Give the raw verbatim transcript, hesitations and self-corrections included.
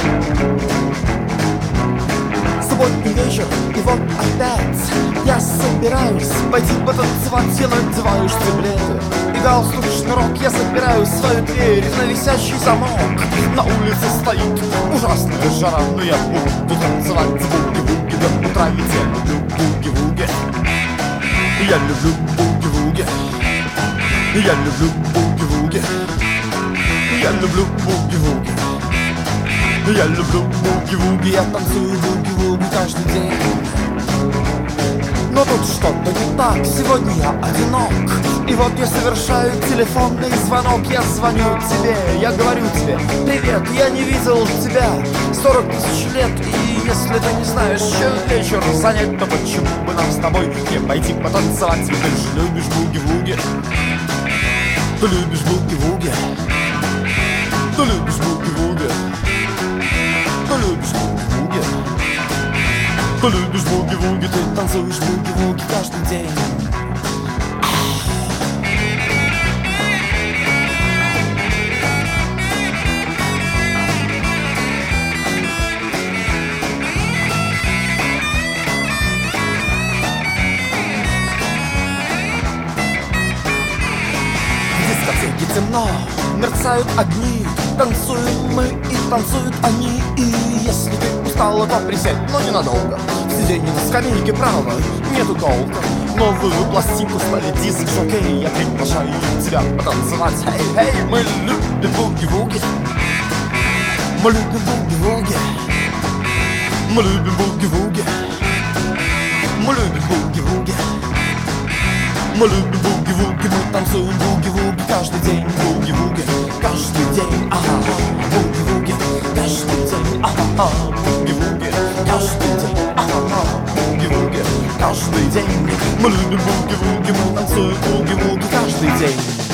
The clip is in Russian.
Субботний вечер, и вот опять я собираюсь пойти потанцевать. Я надеваю штиблеты и галстук, шнурок. Я запираю свою дверь на висящий замок. На улице стоит ужасная жара, но я буду танцевать буги-вуги до утра. Ведь я люблю буги-вуги. Я люблю буги-вуги. Я люблю буги-вуги. Я люблю буги-вуги. Я люблю буги-вуги. Я танцую буги-вуги каждый день. Но тут что-то не так, сегодня я одинок. И вот я совершаю телефонный звонок. Я звоню тебе, я говорю тебе: привет, я не видел тебя сорок тысяч лет. И если ты не знаешь, чем вечер занять, то почему бы нам с тобой не пойти потанцевать? Ведь ты же любишь буги-вуги. Ты любишь буги-вуги. Ты любишь буги-вуги. Ты любишь буги-вуги. Ты любишь буги-вуги. Ты танцуешь буги-вуги каждый день. В дискотеке темно, мерцают огни. Танцуем мы и танцуют они. И если ты устала, то присядь, но ненадолго. Сиденье на скамейке право, нету толка. Новую пластинку стали диск-жокей. Я приглашаю тебя потанцевать. Эй, эй, мы любим буги-вуги. Мы любим буги-вуги. Мы любим буги-вуги. Мы любим буги-вуги. Мы любим буги-вуги. Мы танцуем буги-вуги каждый день. Буги-вуги каждый день. Ага, буги-вуги каждый день. Ага, буги-вуги каждый день. Ага, буги-вуги каждый день. Мы любим буги-вуги. Мы танцуем буги-вуги каждый день.